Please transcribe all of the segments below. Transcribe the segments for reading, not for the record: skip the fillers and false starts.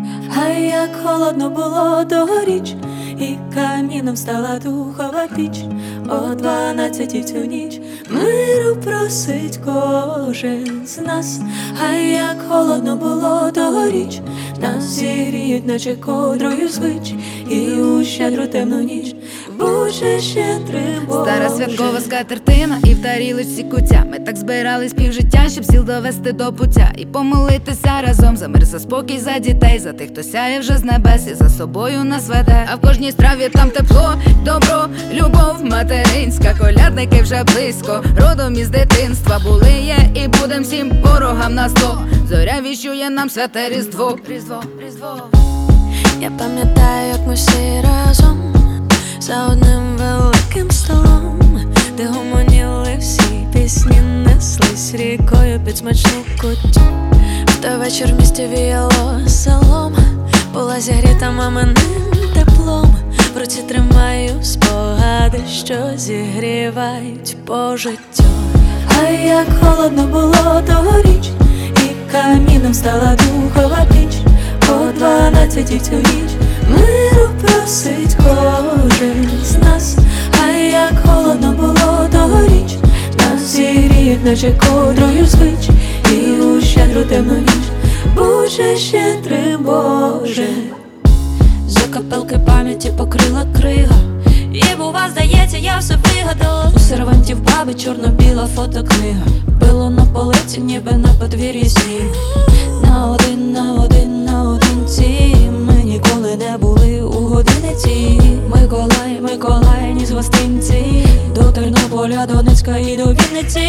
А як холодно було тогоріч, і каміном стала духова піч. О 12-й цю ніч миру просить кожен з нас. А як холодно було тогоріч, нас зігріють, наче ковдрою звич, і у щедру темну ніч Боже щедрим Боже. Стара святкова скатертина і в тарілочці куття. Ми так збирались півжиття, щоб сіл довести до пуття і помолитися разом за мир, за спокій, за дітей, за тих, хто сяє вже з небес і за собою нас веде. А в кожній страві там тепло, добро, любов материнська. Колядники вже близько, родом із дитинства. Були, є і будем всім ворогам на зло. Зоря віщує нам святе Різдво. Я пам'ятаю, як ми всі разом за одним великим столом, де гомоніли всі пісні, неслись рікою під смачну куттю. В той вечір в місті віяло селом, була зігріта маминим теплом. В руці тримаю спогади, що зігрівають по життю. А як холодно було тогоріч, і каміном стала духова піч. О 12-й цю ніч миру просить кожен з нас. А як холодно було тогоріч, нас зігріють, наче ковдрою звич, і у щедру темну ніч Боже щедрим Боже. Закапелки пам'яті покрила крига, і бува, здається, я все вигадала. У сервантів баби чорно-біла фотокнига, било на полиці, ніби на подвір'ї сніг. Наодинці ми ніколи не були у годиниці. Миколай, ні з гостинці, до Тернополя, Донецька і до Вінниці.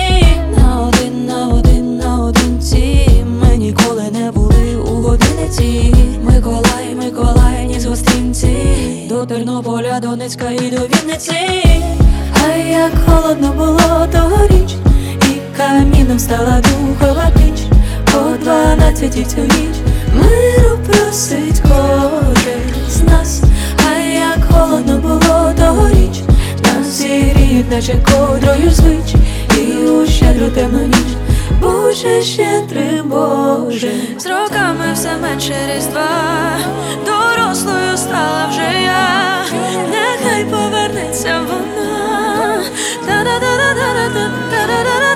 Наодинці ми ніколи не були у годиниці. Миколай, ні з гостинці, до Тернополя, Донецька і до Вінниці. А як холодно було тогоріч, і каміном стала духова піч. О 12-й цю ніч миру просить кожен з нас. А як холодно було тогоріч, нас зігріють, наче ковдрою звич, і у щедру темну ніч Боже щедрим Боже. З роками все менше Різдва, дорослою стала вже я. Нехай повернеться вона. Та-да-да-да-да-да-да-да-да.